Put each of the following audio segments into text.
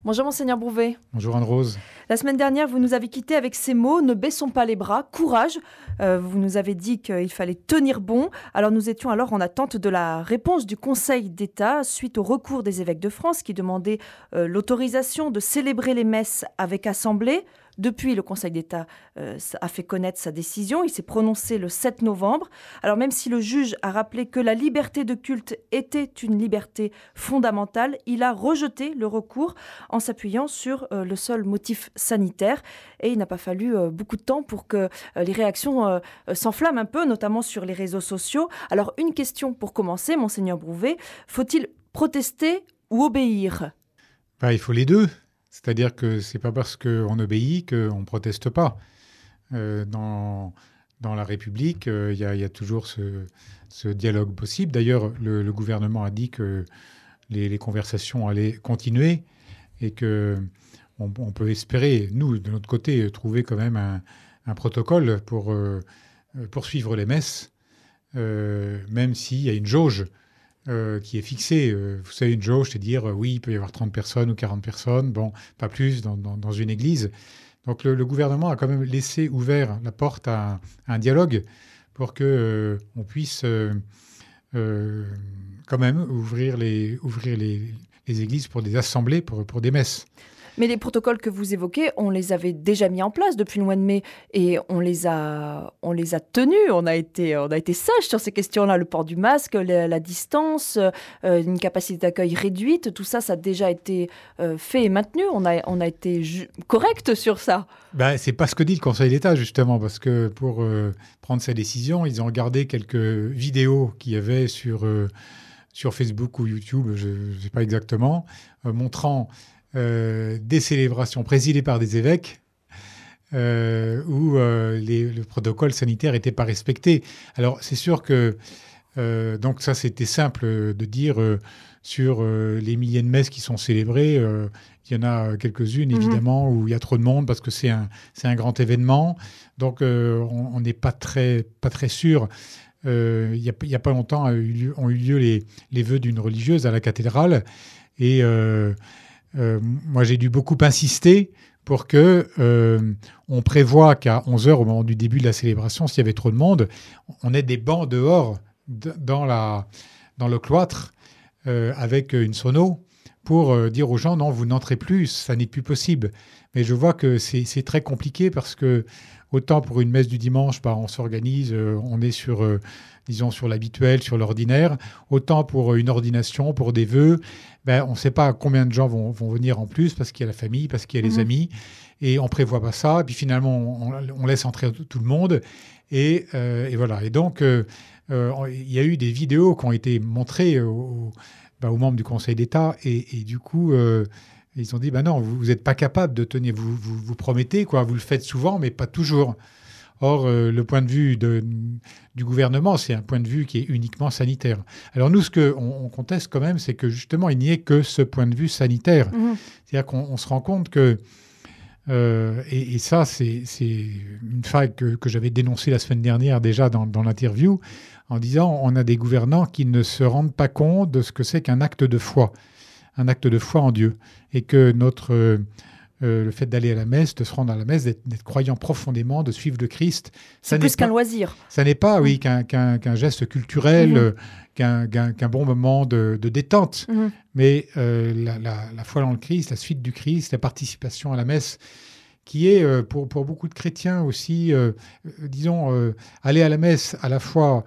Bonjour Monseigneur Brouvet. Bonjour Anne-Rose. La semaine dernière, vous nous avez quittés avec ces mots « Ne baissons pas les bras, courage ». Vous nous avez dit qu'il fallait tenir bon. Alors nous étions alors en attente de la réponse du Conseil d'État suite au recours des évêques de France qui demandaient l'autorisation de célébrer les messes avec assemblée. Depuis, le Conseil d'État a fait connaître sa décision. Il s'est prononcé le 7 novembre. Alors même si le juge a rappelé que la liberté de culte était une liberté fondamentale, il a rejeté le recours en s'appuyant sur le seul motif sanitaire. Et il n'a pas fallu beaucoup de temps pour que les réactions s'enflamment un peu, notamment sur les réseaux sociaux. Alors une question pour commencer, Monseigneur Brouvet. Faut-il protester ou obéir ? Il faut les deux. C'est-à-dire que ce n'est pas parce qu'on obéit qu'on ne proteste pas. Dans la République, il y a toujours ce dialogue possible. D'ailleurs, le gouvernement a dit que les conversations allaient continuer et qu'on peut espérer, nous, de notre côté, trouver quand même un protocole pour poursuivre les messes, même s'il y a une jauge qui est fixée. Vous savez, une jauge, c'est dire, oui, il peut y avoir 30 personnes ou 40 personnes, bon, pas plus dans une église. Donc le gouvernement a quand même laissé ouvert la porte à un dialogue pour qu'on puisse quand même ouvrir les églises pour des assemblées, pour des messes. Mais les protocoles que vous évoquez, on les avait déjà mis en place depuis le mois de mai et on les a tenus. On a été sages sur ces questions-là. Le port du masque, la distance, une capacité d'accueil réduite, tout ça, ça a déjà été fait et maintenu. On a été correct sur ça. C'est pas ce que dit le Conseil d'État, justement, parce que pour prendre sa décision, ils ont regardé quelques vidéos qu'il y avait sur Facebook ou YouTube, je ne sais pas exactement, montrant des célébrations présidées par des évêques où le protocole sanitaire n'était pas respecté. Alors, c'est sûr que donc ça, c'était simple de dire sur les milliers de messes qui sont célébrées, il y en a quelques-unes, évidemment, où il y a trop de monde parce que c'est un grand événement. Donc, on n'est pas très sûr. Il y a pas longtemps ont eu lieu les vœux d'une religieuse à la cathédrale. Et moi, j'ai dû beaucoup insister pour on prévoit qu'à 11h, au moment du début de la célébration, s'il y avait trop de monde, on ait des bancs dehors dans le cloître avec une sono pour dire aux gens, non, vous n'entrez plus, ça n'est plus possible. Mais je vois que c'est très compliqué parce que autant pour une messe du dimanche, on s'organise, on est sur l'habituel, sur l'ordinaire. Autant pour une ordination, pour des vœux, on ne sait pas combien de gens vont venir en plus parce qu'il y a la famille, parce qu'il y a les amis. Et on ne prévoit pas ça. Et puis finalement, on laisse entrer tout le monde. Et voilà. Et donc, il y a eu des vidéos qui ont été montrées aux membres du Conseil d'État. Et du coup... ils ont dit, non, vous n'êtes pas capable de tenir, vous promettez, vous le faites souvent, mais pas toujours. Or, le point de vue du gouvernement, c'est un point de vue qui est uniquement sanitaire. Alors nous, ce qu'on conteste quand même, c'est que justement, il n'y ait que ce point de vue sanitaire. C'est-à-dire qu'on se rend compte que, et ça, c'est une faille que j'avais dénoncée la semaine dernière déjà dans l'interview, en disant, on a des gouvernants qui ne se rendent pas compte de ce que c'est qu'un acte de foi. Un acte de foi en Dieu, et que le fait d'aller à la messe, de se rendre à la messe, d'être croyant profondément, de suivre le Christ, c'est plus qu'un loisir. Ça n'est pas, qu'un geste culturel, qu'un bon moment de détente, mais la foi dans le Christ, la suite du Christ, la participation à la messe, qui est pour beaucoup de chrétiens aussi, aller à la messe à la fois.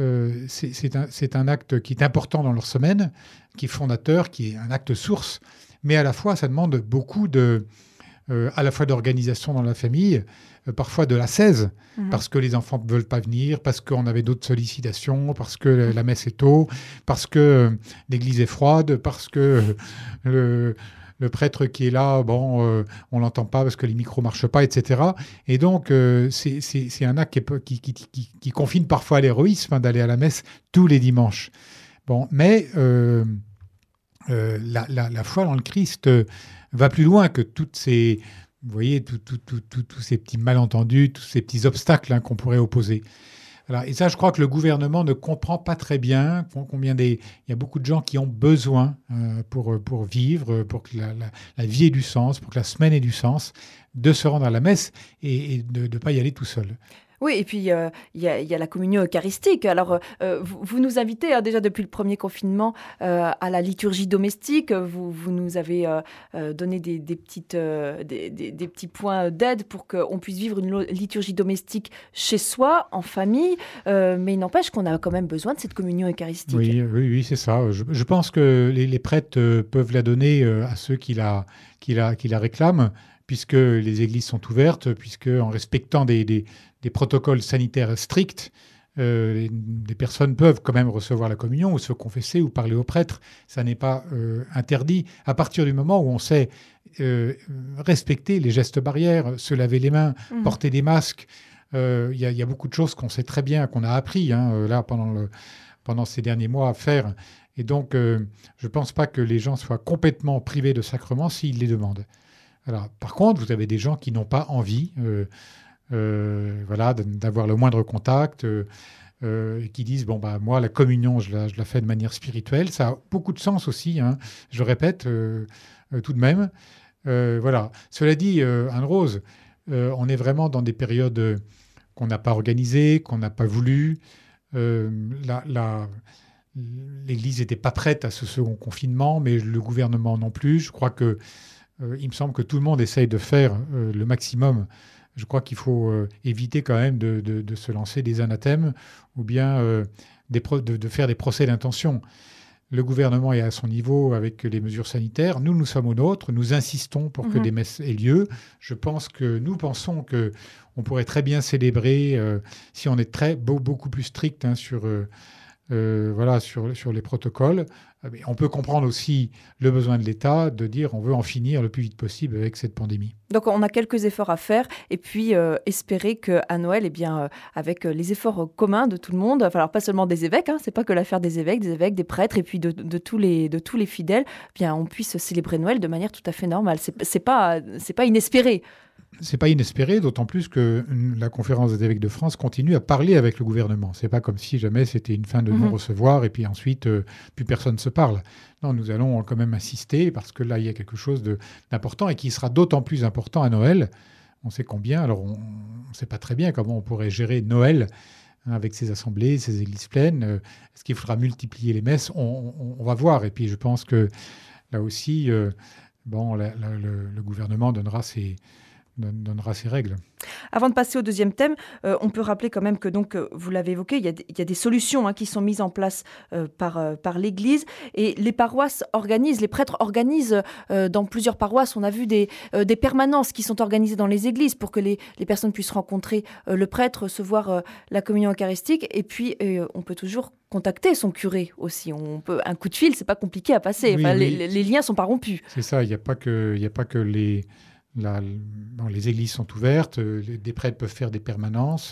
C'est un acte qui est important dans leur semaine, qui est fondateur, qui est un acte source, mais à la fois, ça demande beaucoup à la fois d'organisation dans la famille, parfois de l'ascèse, parce que les enfants ne veulent pas venir, parce qu'on avait d'autres sollicitations, parce que la messe est tôt, parce que l'église est froide, parce que le prêtre qui est là, on ne l'entend pas parce que les micros ne marchent pas, etc. Et donc, c'est un acte qui confine parfois à l'héroïsme, d'aller à la messe tous les dimanches. Mais la foi dans le Christ va plus loin que toutes ces... Vous voyez, tous ces petits malentendus, tous ces petits obstacles qu'on pourrait opposer. Voilà. Et ça, je crois que le gouvernement ne comprend pas très bien il y a beaucoup de gens qui ont besoin pour vivre, pour que la vie ait du sens, pour que la semaine ait du sens, de se rendre à la messe et de ne pas y aller tout seul. Oui, et puis il y a la communion eucharistique. Alors, vous nous invitez déjà depuis le premier confinement à la liturgie domestique. Vous nous avez donné des petits points d'aide pour qu'on puisse vivre une liturgie domestique chez soi, en famille. Mais il n'empêche qu'on a quand même besoin de cette communion eucharistique. Oui, c'est ça. Je pense que les prêtres peuvent la donner à ceux qui la réclament, puisque les églises sont ouvertes, puisque en respectant des protocoles sanitaires stricts, des personnes peuvent quand même recevoir la communion ou se confesser ou parler au prêtre. Ça n'est pas interdit. À partir du moment où on sait respecter les gestes barrières, se laver les mains, porter des masques, il y a beaucoup de choses qu'on sait très bien, qu'on a appris là pendant ces derniers mois à faire. Et donc, je ne pense pas que les gens soient complètement privés de sacrements s'ils les demandent. Alors, par contre, vous avez des gens qui n'ont pas envie d'avoir le moindre contact, qui disent, moi, la communion, je la fais de manière spirituelle. Ça a beaucoup de sens aussi, je répète, tout de même. Voilà. Cela dit, Anne-Rose, on est vraiment dans des périodes qu'on n'a pas organisées, qu'on n'a pas voulu. L'Église n'était pas prête à ce second confinement, mais le gouvernement non plus. Je crois que il me semble que tout le monde essaye de faire le maximum. Je crois qu'il faut éviter quand même de se lancer des anathèmes ou bien de faire des procès d'intention. Le gouvernement est à son niveau avec les mesures sanitaires. Nous sommes au nôtre. Nous insistons pour que des messes aient lieu. Nous pensons qu'on pourrait très bien célébrer si on est beaucoup plus strict sur les protocoles. Mais on peut comprendre aussi le besoin de l'État de dire on veut en finir le plus vite possible avec cette pandémie. Donc on a quelques efforts à faire et puis espérer qu'à Noël, avec les efforts communs de tout le monde, alors pas seulement des évêques, c'est pas que l'affaire des évêques, des prêtres et puis de tous les fidèles, on puisse célébrer Noël de manière tout à fait normale. C'est pas inespéré. C'est pas inespéré, d'autant plus que la conférence des évêques de France continue à parler avec le gouvernement. C'est pas comme si jamais c'était une fin de non-recevoir et puis ensuite plus personne ne se parle. Non, nous allons quand même insister parce que là il y a quelque chose d'important et qui sera d'autant plus important à Noël. On sait combien, alors on ne sait pas très bien comment on pourrait gérer Noël avec ces assemblées, ces églises pleines. Est-ce qu'il faudra multiplier les messes ? On va voir. Et puis je pense que là aussi, le gouvernement donnera ses règles. Avant de passer au deuxième thème, on peut rappeler quand même que, donc, vous l'avez évoqué, il y a des solutions qui sont mises en place par l'Église et les paroisses organisent, les prêtres organisent dans plusieurs paroisses. On a vu des permanences qui sont organisées dans les églises pour que les personnes puissent rencontrer le prêtre, recevoir la communion eucharistique et puis on peut toujours contacter son curé aussi. Un coup de fil, c'est pas compliqué à passer. Oui, les liens sont pas rompus. C'est ça, il n'y a pas que les églises sont ouvertes, des prêtres peuvent faire des permanences,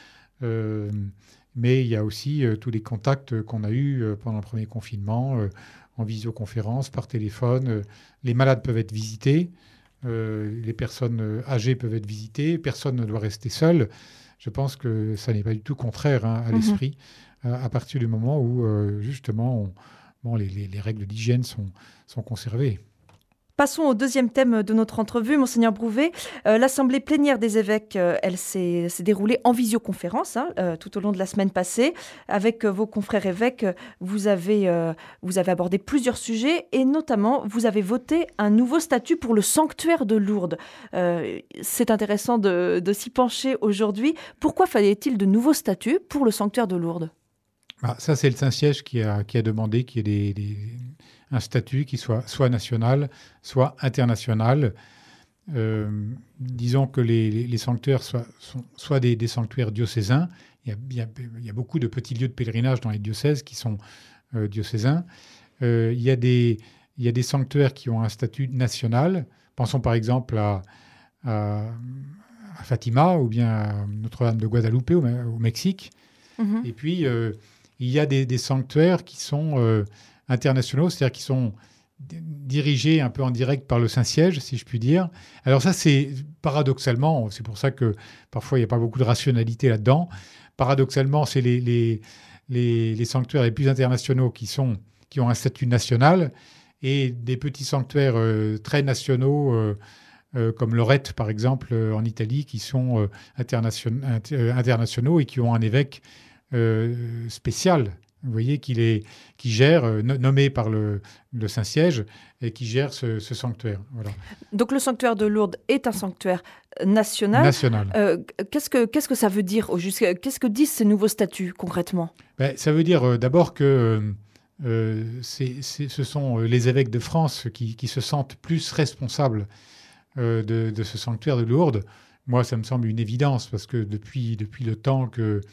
mais il y a aussi tous les contacts qu'on a eus pendant le premier confinement, en visioconférence, par téléphone. Les malades peuvent être visités, les personnes âgées peuvent être visitées, personne ne doit rester seul. Je pense que ça n'est pas du tout contraire à l'esprit, à partir du moment où, justement, les règles d'hygiène sont conservées. Passons au deuxième thème de notre entrevue, Monseigneur Brouvet. L'assemblée plénière des évêques, elle s'est déroulée en visioconférence tout au long de la semaine passée. Avec vos confrères évêques, vous avez abordé plusieurs sujets et notamment, vous avez voté un nouveau statut pour le sanctuaire de Lourdes. C'est intéressant de s'y pencher aujourd'hui. Pourquoi fallait-il de nouveaux statuts pour le sanctuaire de Lourdes ? Ça, c'est le Saint-Siège qui a demandé qu'il y ait un statut qui soit national, soit international. Disons que les sanctuaires soient des sanctuaires diocésains. Il y a beaucoup de petits lieux de pèlerinage dans les diocèses qui sont diocésains. Il y a des sanctuaires qui ont un statut national. Pensons par exemple à Fatima ou bien à Notre-Dame de Guadalupe au Mexique. Et puis, il y a des sanctuaires qui sont internationaux, c'est-à-dire qui sont dirigé un peu en direct par le Saint-Siège, si je puis dire. Alors ça, c'est paradoxalement, c'est pour ça que parfois il n'y a pas beaucoup de rationalité là-dedans. Paradoxalement, c'est les sanctuaires les plus internationaux qui ont un statut national et des petits sanctuaires très nationaux comme Lorette, par exemple, en Italie, qui sont internationaux et qui ont un évêque spécial. Vous voyez, qui gère, nommé par le Saint-Siège, et qui gère ce sanctuaire. Voilà. Donc le sanctuaire de Lourdes est un sanctuaire national. Qu'est-ce que ça veut dire au juste? Qu'est-ce que disent ces nouveaux statuts concrètement? Ça veut dire d'abord que ce sont les évêques de France qui se sentent plus responsables de ce sanctuaire de Lourdes. Moi, ça me semble une évidence, parce que depuis le temps que...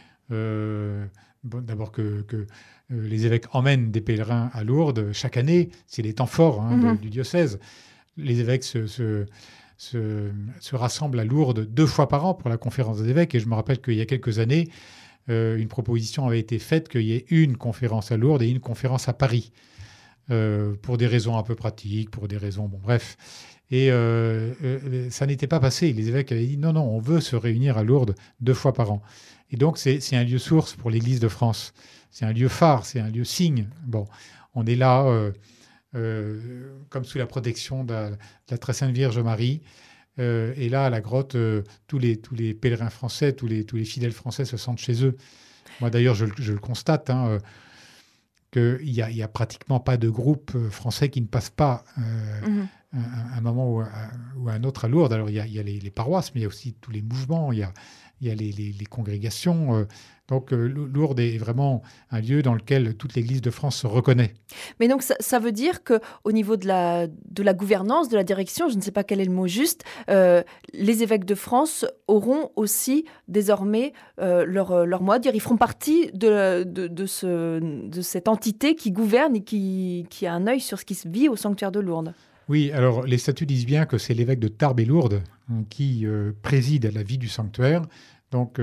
d'abord que les évêques emmènent des pèlerins à Lourdes chaque année, c'est les temps forts du diocèse. Les évêques se rassemblent à Lourdes 2 fois par an pour la conférence des évêques. Et je me rappelle qu'il y a quelques années, une proposition avait été faite qu'il y ait une conférence à Lourdes et une conférence à Paris, pour des raisons un peu pratiques, pour des raisons... Bon, bref. Et ça n'était pas passé. Les évêques avaient dit non, on veut se réunir à Lourdes 2 fois par an. Et donc, c'est un lieu source pour l'Église de France. C'est un lieu phare, c'est un lieu signe. Bon, on est là comme sous la protection de la Très Sainte Vierge Marie. Et là, à la grotte, tous les pèlerins français, tous les fidèles français se sentent chez eux. Moi, d'ailleurs, je le constate, qu'il n'y a pratiquement pas de groupe français qui ne passe pas un moment ou un autre à Lourdes. Alors, il y a les paroisses, mais il y a aussi tous les mouvements, il y a les congrégations. Donc, Lourdes est vraiment un lieu dans lequel toute l'Église de France se reconnaît. Mais donc, ça veut dire qu'au niveau de la gouvernance, de la direction, je ne sais pas quel est le mot juste, les évêques de France auront aussi désormais leur mot à dire. Ils feront partie de cette entité qui gouverne et qui a un œil sur ce qui se vit au sanctuaire de Lourdes. Oui, alors les statuts disent bien que c'est l'évêque de Tarbes et Lourdes qui préside à la vie du sanctuaire. Donc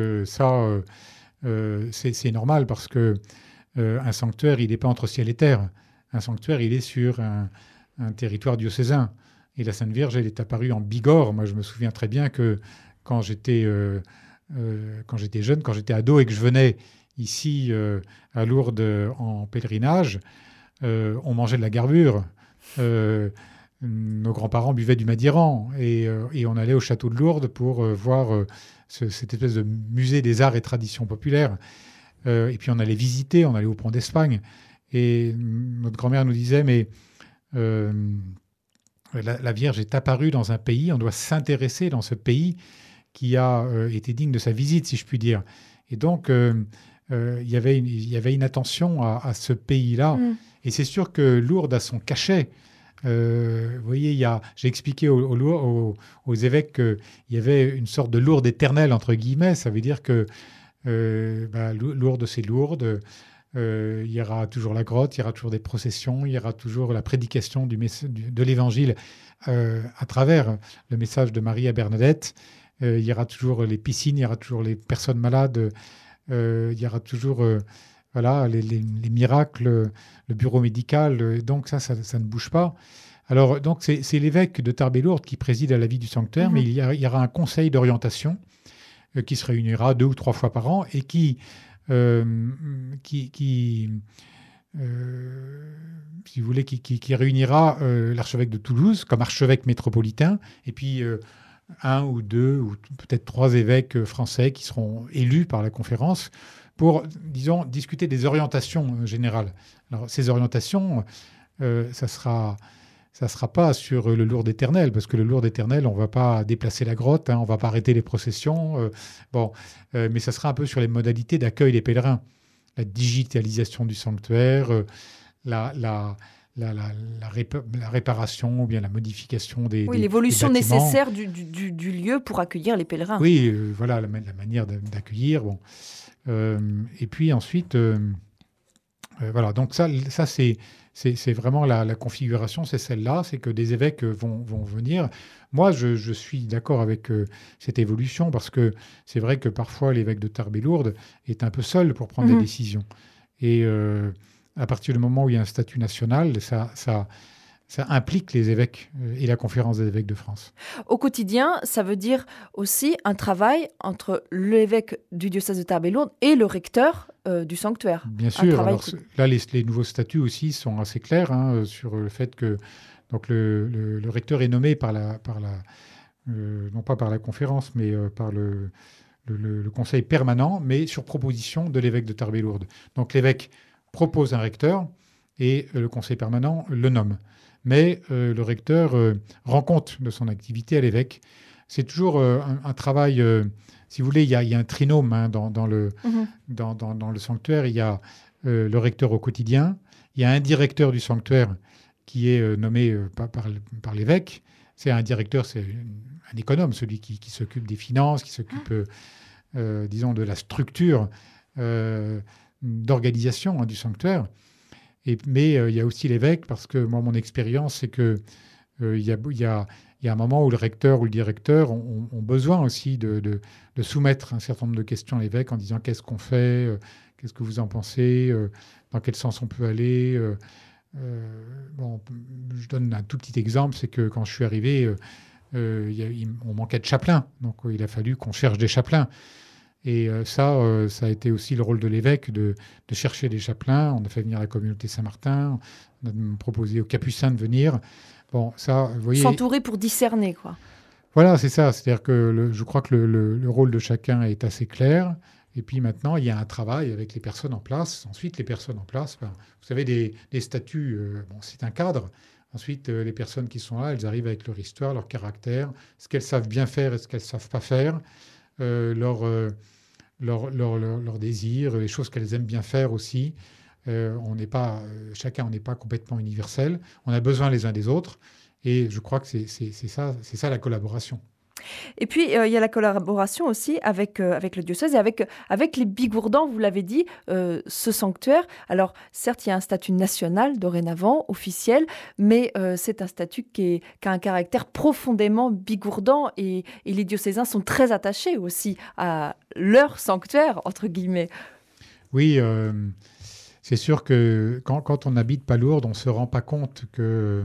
c'est normal, parce que un sanctuaire, il n'est pas entre ciel et terre. Un sanctuaire, il est sur un territoire diocésain. Et la Sainte Vierge, elle est apparue en Bigorre. Moi, je me souviens très bien que quand j'étais jeune, quand j'étais ado et que je venais ici à Lourdes en pèlerinage, on mangeait de la garbure. Nos grands-parents buvaient du Madiran et on allait au château de Lourdes pour voir cette espèce de musée des arts et traditions populaires. Et puis on allait visiter, on allait au Pont d'Espagne. Et notre grand-mère nous disait, mais la Vierge est apparue dans un pays, on doit s'intéresser dans ce pays qui a été digne de sa visite, si je puis dire. Et donc, il y avait une attention à ce pays-là. Et c'est sûr que Lourdes a son cachet. Vous voyez, j'ai expliqué aux évêques qu'il y avait une sorte de Lourdes éternelle, entre guillemets. Ça veut dire que Lourdes, c'est Lourdes. Il y aura toujours la grotte, il y aura toujours des processions, il y aura toujours la prédication de l'Évangile à travers le message de Marie à Bernadette. Il y aura toujours les piscines, il y aura toujours les personnes malades, il y aura toujours... les miracles, le bureau médical, donc ça ne bouge pas. Alors, donc, c'est l'évêque de Tarbes et Lourdes qui préside à la vie du sanctuaire, mais il y aura un conseil d'orientation qui se réunira 2 ou 3 fois par an et qui si vous voulez, qui réunira l'archevêque de Toulouse comme archevêque métropolitain, et puis 1 ou 2 ou peut-être 3 évêques français qui seront élus par la conférence pour, disons, discuter des orientations générales. Alors, ces orientations, ça sera pas sur le Lourdes éternel, parce que le Lourdes éternel, on ne va pas déplacer la grotte, on ne va pas arrêter les processions, mais ça sera un peu sur les modalités d'accueil des pèlerins. La digitalisation du sanctuaire, la réparation ou bien la modification des l'évolution des bâtiments. nécessaire du lieu pour accueillir les pèlerins. Oui, voilà la manière d'accueillir. Bon. Et puis ensuite, voilà. Donc ça c'est vraiment la configuration, c'est celle-là, c'est que des évêques vont venir. Moi, je suis d'accord avec cette évolution, parce que c'est vrai que parfois l'évêque de Tarbes et Lourdes est un peu seul pour prendre des décisions. Et à partir du moment où il y a un statut national, ça ça implique les évêques et la conférence des évêques de France. Au quotidien, ça veut dire aussi un travail entre l'évêque du diocèse de Tarbes et Lourdes et le recteur du sanctuaire. Bien sûr. Alors, là, les nouveaux statuts aussi sont assez clairs sur le fait que donc le recteur est nommé non pas par la conférence, mais par le conseil permanent, mais sur proposition de l'évêque de Tarbes et Lourdes. Donc l'évêque propose un recteur et le conseil permanent le nomme. Mais le recteur rend compte de son activité à l'évêque. C'est toujours un travail, si vous voulez, il y a un trinôme dans le sanctuaire. Il y a le recteur au quotidien, il y a un directeur du sanctuaire qui est nommé par l'évêque. C'est un directeur, c'est un économe, celui qui s'occupe des finances, qui s'occupe, disons, de la structure d'organisation du sanctuaire. Mais il y a aussi l'évêque, parce que moi, mon expérience, c'est qu'il y a un moment où le recteur ou le directeur ont besoin aussi de soumettre un certain nombre de questions à l'évêque en disant qu'est-ce qu'on fait, qu'est-ce que vous en pensez, dans quel sens on peut aller. Je donne un tout petit exemple, c'est que quand je suis arrivé, on manquait de chapelains, donc il a fallu qu'on cherche des chapelains. Et ça a été aussi le rôle de l'évêque de chercher des chapelains. On a fait venir la communauté Saint-Martin, on a proposé aux Capucins de venir. Bon, ça, vous voyez... S'entourer pour discerner, quoi. Voilà, c'est ça. C'est-à-dire que je crois que le rôle de chacun est assez clair. Et puis maintenant, il y a un travail avec les personnes en place. Ensuite, les personnes en place, vous savez, des statuts, c'est un cadre. Ensuite, les personnes qui sont là, elles arrivent avec leur histoire, leur caractère, ce qu'elles savent bien faire et ce qu'elles ne savent pas faire, leur désir, les choses qu'elles aiment bien faire aussi. On n'est pas complètement universel. On a besoin les uns des autres. Et je crois que c'est ça la collaboration. Et puis, il y a la collaboration aussi avec le diocèse et avec les Bigourdans, vous l'avez dit, ce sanctuaire. Alors, certes, il y a un statut national dorénavant, officiel, mais c'est un statut qui a un caractère profondément bigourdan et les diocésains sont très attachés aussi à leur sanctuaire, entre guillemets. Oui, c'est sûr que quand on n'habite pas Lourdes, on ne se rend pas compte que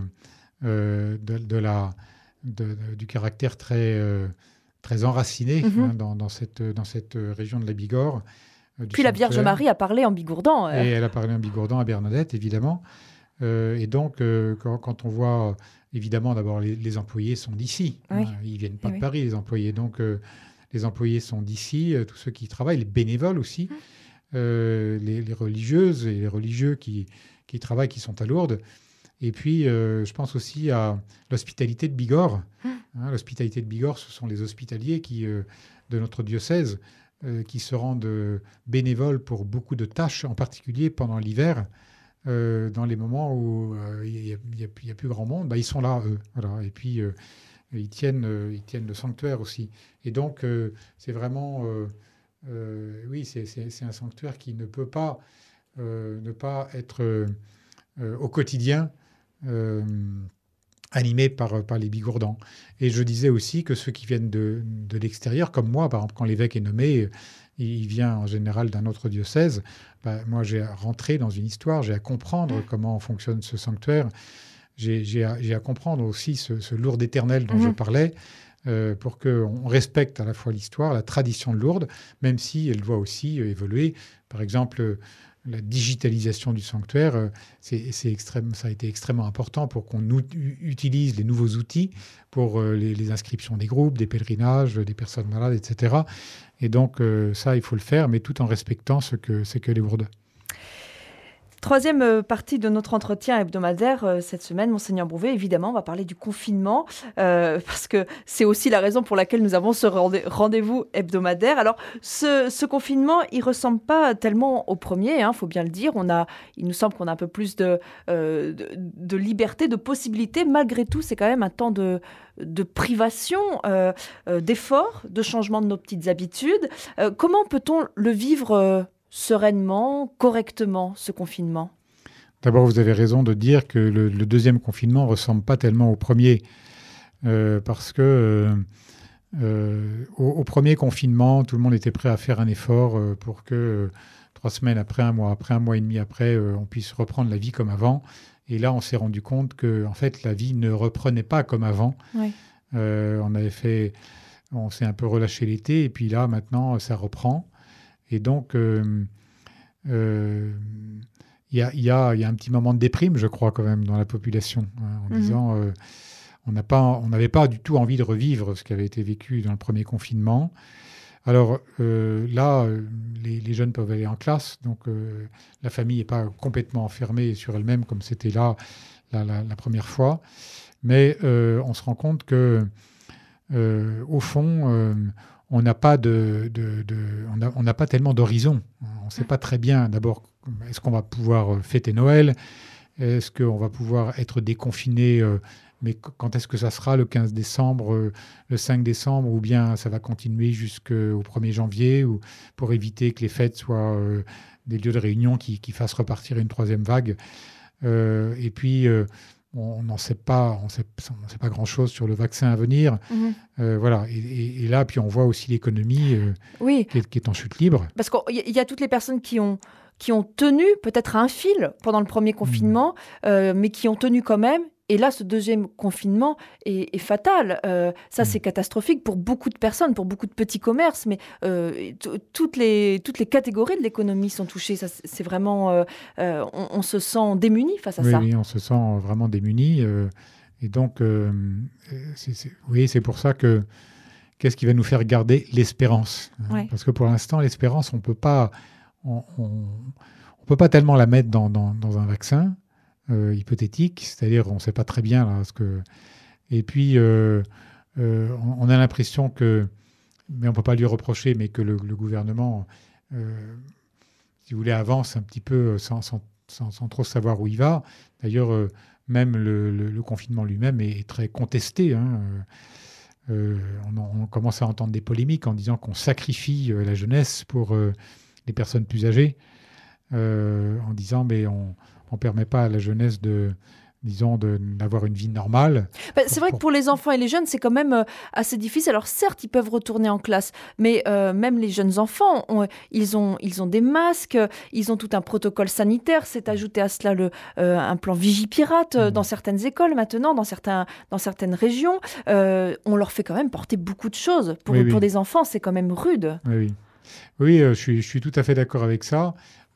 du caractère très enraciné dans cette région de la Bigorre. Puis la Vierge Marie a parlé en bigourdan. Et elle a parlé en bigourdan à Bernadette, évidemment. Et donc, quand on voit, évidemment, d'abord, les employés sont d'ici. Oui. Ils ne viennent pas de Paris, les employés. Donc, les employés sont d'ici, tous ceux qui travaillent, les bénévoles aussi, les religieuses et les religieux qui travaillent, qui sont à Lourdes. Et puis, je pense aussi à l'hospitalité de Bigorre. L'hospitalité de Bigorre, ce sont les hospitaliers de notre diocèse qui se rendent bénévoles pour beaucoup de tâches, en particulier pendant l'hiver, dans les moments où il n'y a plus grand monde. Ils sont là, eux. Voilà. Et puis, ils tiennent le sanctuaire aussi. Et donc, c'est vraiment... oui, c'est un sanctuaire qui ne peut pas ne pas être au quotidien animé par les Bigourdans. Et je disais aussi que ceux qui viennent de l'extérieur, comme moi, par exemple, quand l'évêque est nommé, il vient en général d'un autre diocèse. Moi, j'ai à rentrer dans une histoire, j'ai à comprendre comment fonctionne ce sanctuaire, j'ai à comprendre aussi ce Lourdes éternel dont je parlais, pour qu'on respecte à la fois l'histoire, la tradition de Lourdes, même si elle doit aussi évoluer. Par exemple, la digitalisation du sanctuaire, ça a été extrêmement important pour qu'on utilise les nouveaux outils pour les inscriptions des groupes, des pèlerinages, des personnes malades, etc. Et donc, ça, il faut le faire, mais tout en respectant ce que les Lourdes. Troisième partie de notre entretien hebdomadaire cette semaine, Monseigneur Brouvet, évidemment, on va parler du confinement, parce que c'est aussi la raison pour laquelle nous avons ce rendez-vous hebdomadaire. Alors, ce confinement, il ne ressemble pas tellement au premier, faut bien le dire. Il nous semble qu'on a un peu plus de liberté, de possibilités. Malgré tout, c'est quand même un temps de privation, d'effort, de changement de nos petites habitudes. Comment peut-on le vivre sereinement, correctement, ce confinement? D'abord, vous avez raison de dire que le deuxième confinement ne ressemble pas tellement au premier, parce que au premier confinement, tout le monde était prêt à faire un effort pour que 3 semaines après, un mois et demi après, on puisse reprendre la vie comme avant. Et là, on s'est rendu compte que en fait, la vie ne reprenait pas comme avant. Oui. On s'est un peu relâché l'été, et puis là, maintenant, ça reprend. Et donc, il y a un petit moment de déprime, je crois, quand même, dans la population, hein, en disant on n'avait pas du tout envie de revivre ce qui avait été vécu dans le premier confinement. Alors là, les jeunes peuvent aller en classe, donc la famille n'est pas complètement enfermée sur elle-même comme c'était là la première fois. Mais on se rend compte que, au fond, on n'a pas on n'a pas tellement d'horizon. On ne sait pas très bien, d'abord, est-ce qu'on va pouvoir fêter Noël? Est-ce qu'on va pouvoir être déconfiné, mais quand est-ce que ça sera, le 15 décembre, le 5 décembre, ou bien ça va continuer jusqu'au 1er janvier, ou pour éviter que les fêtes soient des lieux de réunion qui fassent repartir une troisième vague. Et puis, on n'en sait pas, on sait pas grand-chose sur le vaccin à venir. Voilà. Et là, puis on voit aussi l'économie qui est en chute libre. Parce qu'il y a toutes les personnes qui ont tenu peut-être à un fil pendant le premier confinement, mais qui ont tenu quand même. Et là, ce deuxième confinement est fatal. Ça, c'est catastrophique pour beaucoup de personnes, pour beaucoup de petits commerces, mais toutes les catégories de l'économie sont touchées. Ça, c'est vraiment, on se sent démuni face à ça. Oui, on se sent vraiment démuni. Et donc, c'est pour ça que qu'est-ce qui va nous faire garder l'espérance? Ouais. Parce que pour l'instant, l'espérance, on peut pas tellement la mettre dans un vaccin hypothétique, c'est-à-dire on ne sait pas très bien là, et puis on a l'impression que, mais on ne peut pas lui reprocher, mais que le gouvernement, si vous voulez, avance un petit peu sans trop savoir où il va. D'ailleurs, même le confinement lui-même est très contesté, hein. On commence à entendre des polémiques en disant qu'on sacrifie la jeunesse pour les personnes plus âgées, en disant mais on ne permet pas à la jeunesse d'avoir une vie normale. C'est vrai que pour les enfants et les jeunes, c'est quand même assez difficile. Alors certes, ils peuvent retourner en classe, mais même les jeunes enfants, ils ont des masques, ils ont tout un protocole sanitaire. C'est ajouté à cela un plan Vigipirate dans certaines écoles maintenant, dans certaines régions. On leur fait quand même porter beaucoup de choses. Pour des enfants, c'est quand même rude. Oui, je suis tout à fait d'accord avec ça.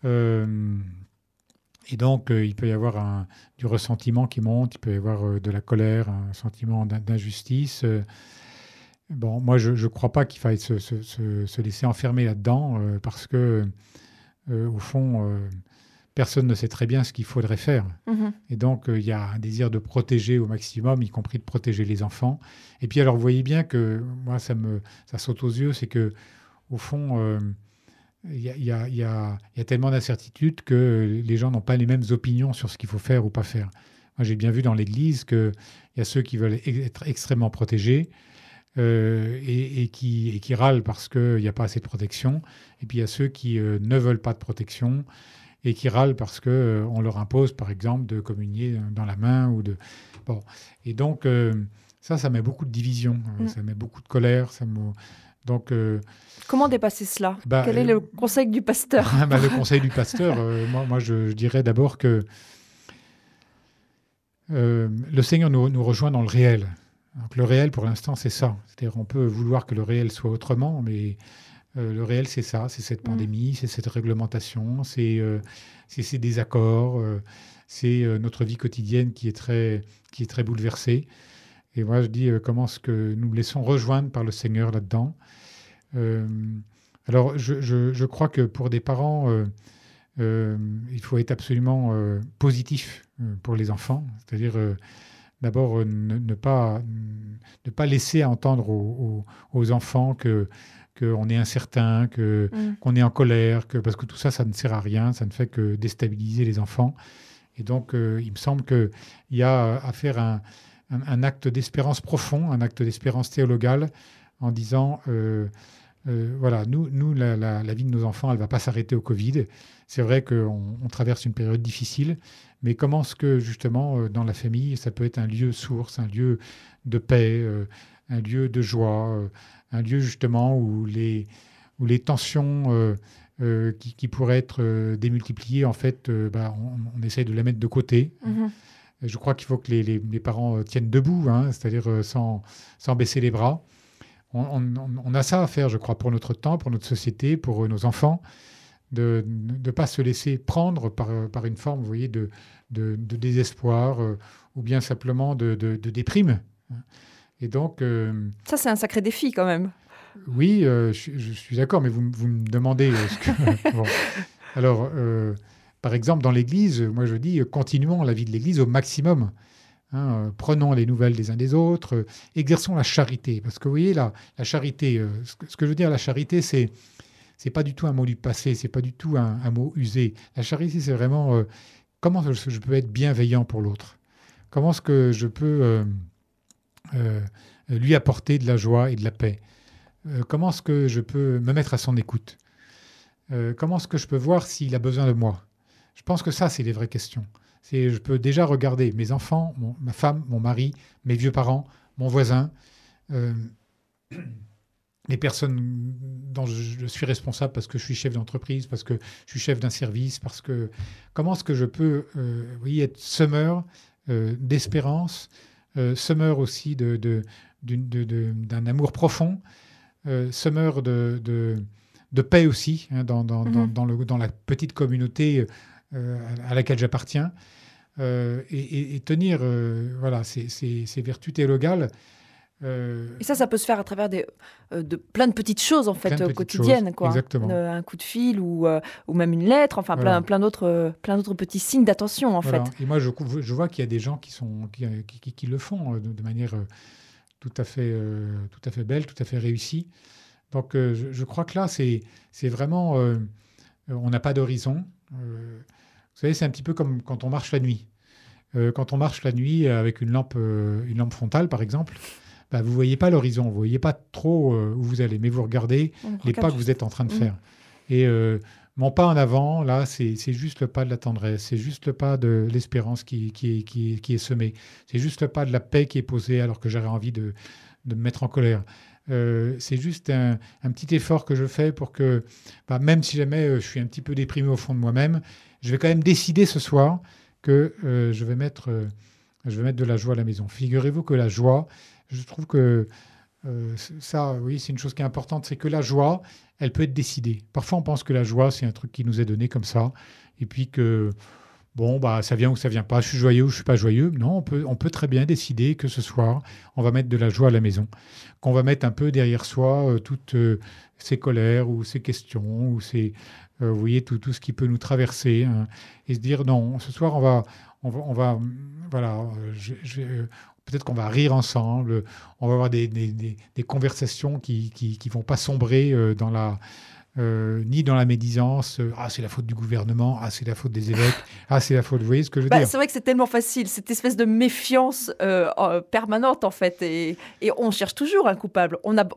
Et donc, il peut y avoir du ressentiment qui monte, il peut y avoir de la colère, un sentiment d'injustice. Bon, moi, je ne crois pas qu'il faille se laisser enfermer là-dedans, parce que, au fond, personne ne sait très bien ce qu'il faudrait faire. Et donc, il y a un désir de protéger au maximum, y compris de protéger les enfants. Et puis, alors, vous voyez bien que, moi, ça saute aux yeux, c'est que, au fond, il y a tellement d'incertitudes que les gens n'ont pas les mêmes opinions sur ce qu'il faut faire ou pas faire. Moi, j'ai bien vu dans l'Église qu'il y a ceux qui veulent être extrêmement protégés et qui râlent parce qu'il n'y a pas assez de protection. Et puis, il y a ceux qui ne veulent pas de protection et qui râlent parce qu'on leur impose, par exemple, de communier dans la main. Bon. Et donc, ça met beaucoup de division, ça met beaucoup de colère, donc, comment dépasser cela? Quel est le conseil du pasteur? Le conseil du pasteur, moi je dirais d'abord que le Seigneur nous rejoint dans le réel. Donc, le réel, pour l'instant, c'est ça. C'est-à-dire on peut vouloir que le réel soit autrement, mais le réel, c'est ça. C'est cette pandémie, c'est cette réglementation, c'est ces désaccords, c'est notre vie quotidienne qui est très bouleversée. Et moi, je dis, comment est-ce que nous nous laissons rejoindre par le Seigneur là-dedans? Alors, je crois que pour des parents, il faut être absolument positif pour les enfants. C'est-à-dire, d'abord, ne pas laisser entendre aux enfants qu'on est incertain, qu'on est en colère, parce que tout ça, ça ne sert à rien, ça ne fait que déstabiliser les enfants. Et donc, il me semble qu'il y a à faire un acte d'espérance profond, un acte d'espérance théologale, en disant, voilà, nous la vie de nos enfants, elle ne va pas s'arrêter au Covid. C'est vrai qu'on traverse une période difficile, mais comment est-ce que, justement, dans la famille, ça peut être un lieu source, un lieu de paix, un lieu de joie, un lieu, justement, où les tensions qui pourrait être démultipliée, en fait, on essaye de la mettre de côté. Mhm. Je crois qu'il faut que les parents tiennent debout, hein, c'est-à-dire sans baisser les bras. On a ça à faire, je crois, pour notre temps, pour notre société, pour nos enfants, de ne pas se laisser prendre par une forme, vous voyez, de désespoir ou bien simplement de déprime. Et donc... Ça, c'est un sacré défi quand même. Oui, je suis d'accord, mais vous me demandez ce que... Bon. Alors, par exemple, dans l'Église, moi je dis, continuons la vie de l'Église au maximum. Hein, prenons les nouvelles des uns des autres, exerçons la charité. Parce que vous voyez, la charité, ce que je veux dire, la charité, c'est pas du tout un mot du passé, c'est pas du tout un mot usé. La charité, c'est vraiment comment je peux être bienveillant pour l'autre. Comment est-ce que je peux lui apporter de la joie et de la paix. Comment est-ce que je peux me mettre à son écoute. Comment est-ce que je peux voir s'il a besoin de moi. Je pense que ça, c'est les vraies questions. Je peux déjà regarder mes enfants, ma femme, mon mari, mes vieux parents, mon voisin, les personnes dont je suis responsable parce que je suis chef d'entreprise, parce que je suis chef d'un service, parce que comment est-ce que je peux être semeur d'espérance, semeur aussi d'un amour profond, semeur de paix aussi, hein, dans la petite communauté à laquelle j'appartiens, et tenir ces vertus théologales. Et ça peut se faire à travers de plein de petites choses en fait quotidiennes, quoi. Exactement. Un coup de fil ou même une lettre, enfin voilà. plein d'autres petits signes d'attention en voilà. fait. Et moi je vois qu'il y a des gens qui le font de manière tout à fait belle, tout à fait réussie. Donc je crois que là c'est vraiment on n'a pas d'horizon. Vous savez, c'est un petit peu comme quand on marche la nuit. Quand on marche la nuit avec une lampe frontale par exemple. Vous ne voyez pas l'horizon, vous ne voyez pas trop où vous allez, mais vous regardez les pas que vous êtes en train de faire. Et mon pas en avant, là, c'est juste le pas de la tendresse, c'est juste le pas de l'espérance qui est semé, c'est juste le pas de la paix qui est posée alors que j'aurais envie de me mettre en colère. C'est juste un petit effort que je fais pour que, même si jamais je suis un petit peu déprimé au fond de moi-même, je vais quand même décider ce soir que je vais mettre de la joie à la maison. Figurez-vous que la joie... Je trouve que ça, oui, c'est une chose qui est importante, c'est que la joie, elle peut être décidée. Parfois, on pense que la joie, c'est un truc qui nous est donné comme ça, et puis que, ça vient ou ça vient pas, je suis joyeux ou je suis pas joyeux. Non, on peut très bien décider que ce soir, on va mettre de la joie à la maison, qu'on va mettre un peu derrière soi toutes ces colères ou ces questions, ou vous voyez, tout ce qui peut nous traverser, hein, et se dire, non, ce soir, on va voilà, peut-être qu'on va rire ensemble, on va avoir des conversations qui vont pas sombrer ni dans la médisance. C'est la faute du gouvernement, c'est la faute des évêques, c'est la faute. Vous voyez ce que je veux dire ? C'est vrai que c'est tellement facile, cette espèce de méfiance permanente en fait, et on cherche toujours un coupable.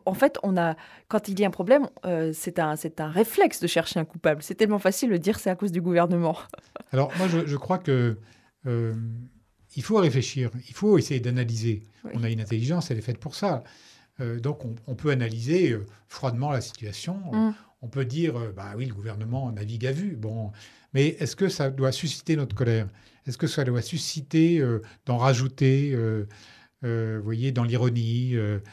Quand il y a un problème, c'est un réflexe de chercher un coupable. C'est tellement facile de dire c'est à cause du gouvernement. Alors moi, je crois que il faut réfléchir, il faut essayer d'analyser. Oui. On a une intelligence, elle est faite pour ça. Donc on peut analyser froidement la situation. On peut dire, oui, le gouvernement navigue à vue. Bon, mais est-ce que ça doit susciter notre colère ? Est-ce que ça doit susciter d'en rajouter, vous voyez, dans l'ironie,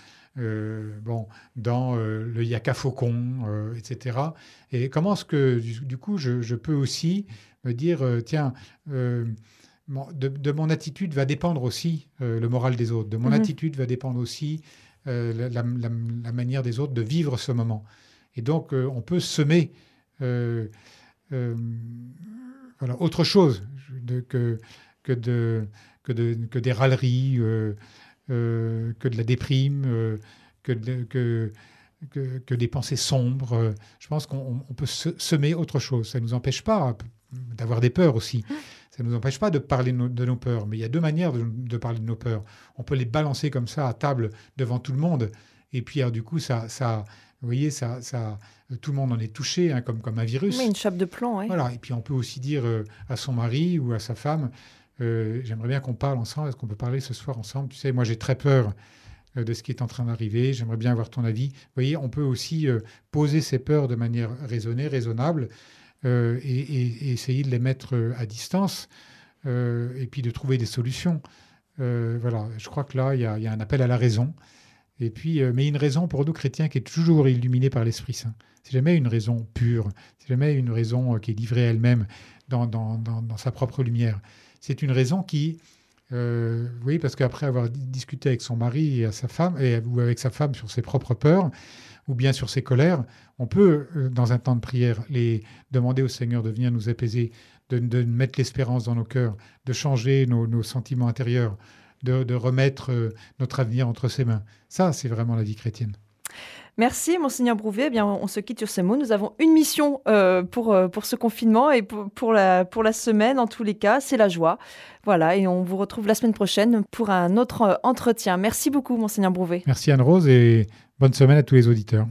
dans le yaka faucon, etc. Et comment est-ce que, du coup, je peux aussi me dire, tiens... de mon attitude va dépendre aussi le moral des autres. De mon attitude va dépendre aussi la manière des autres de vivre ce moment. Et donc, on peut semer autre chose que des râleries, que de la déprime, que des pensées sombres. Je pense qu'on peut semer autre chose. Ça ne nous empêche pas d'avoir des peurs aussi. Ça ne nous empêche pas de parler de nos peurs. Mais il y a deux manières de parler de nos peurs. On peut les balancer comme ça à table devant tout le monde. Et puis, alors, du coup, vous voyez, tout le monde en est touché, hein, comme un virus. Oui, une chape de plomb, oui. Voilà. Et puis, on peut aussi dire à son mari ou à sa femme, j'aimerais bien qu'on parle ensemble. Est-ce qu'on peut parler ce soir ensemble ? Tu sais, moi, j'ai très peur de ce qui est en train d'arriver. J'aimerais bien avoir ton avis. Vous voyez, on peut aussi poser ses peurs de manière raisonnée, raisonnable, et essayer de les mettre à distance, et puis de trouver des solutions. Voilà, je crois que là, il y a un appel à la raison. Et puis, mais une raison pour nous chrétiens qui est toujours illuminée par l'Esprit Saint. C'est jamais une raison pure, c'est jamais une raison qui est livrée elle-même dans sa propre lumière. C'est une raison qui, oui, parce qu'après avoir discuté avec son mari et sa femme, ou avec sa femme sur ses propres peurs, ou bien sur ses colères, on peut, dans un temps de prière, les demander au Seigneur de venir nous apaiser, de mettre l'espérance dans nos cœurs, de changer nos sentiments intérieurs, de remettre notre avenir entre ses mains. Ça, c'est vraiment la vie chrétienne. Merci, Monseigneur Brouvet. Eh bien, on se quitte sur ces mots. Nous avons une mission pour ce confinement et pour la semaine, en tous les cas, c'est la joie. Voilà, et on vous retrouve la semaine prochaine pour un autre entretien. Merci beaucoup, Monseigneur Brouvet. Merci Anne-Rose et bonne semaine à tous les auditeurs.